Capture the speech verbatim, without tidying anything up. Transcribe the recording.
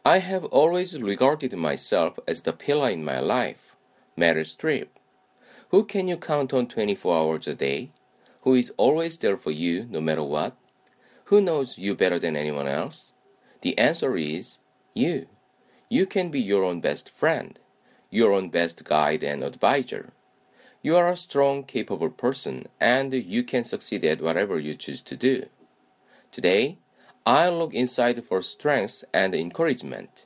I have always regarded myself as the pillar in my life. Meryl Streep. Who can you count on twenty-four hours a day? Who is always there for you no matter what? Who knows you better than anyone else? The answer is you. You can be your own best friend, your own best guide and advisor. You are a strong, capable person, and you can succeed at whatever you choose to do. Today, I'll look inside for strength and encouragement.